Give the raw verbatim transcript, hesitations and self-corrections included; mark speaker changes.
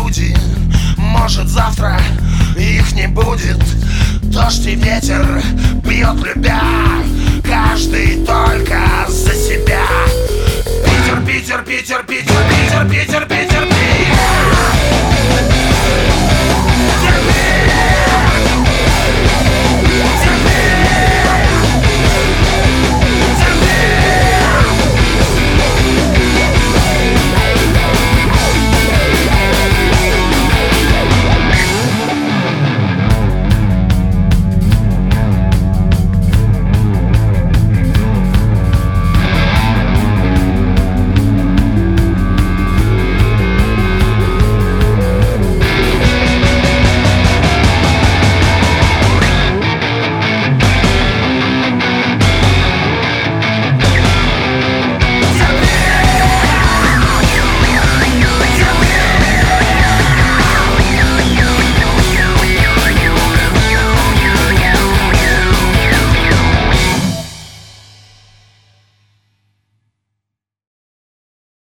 Speaker 1: люди. Может, завтра их не будет. Дождь и ветер бьет, любя, каждый только за себя. Питер, Питер, Питер, Питер, Питер, Питер, Питер, Питер.